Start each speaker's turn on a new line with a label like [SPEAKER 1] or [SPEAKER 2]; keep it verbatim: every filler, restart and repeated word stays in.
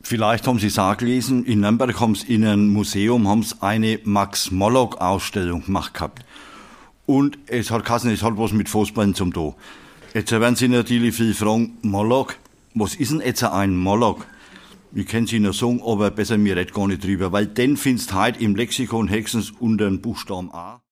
[SPEAKER 1] Vielleicht haben Sie es auch gelesen, in Nürnberg haben sie in einem Museum haben sie eine Max-Morlock-Ausstellung gemacht gehabt. Und es hat geheißen, es hat was mit Fußballen zum tun. Jetzt werden Sie natürlich viele fragen, Morlock, was ist denn jetzt ein Morlock? Ich kann Sie nur sagen, aber besser mir redet gar nicht drüber, weil den findest du heute im Lexikon höchstens unter dem Buchstaben A.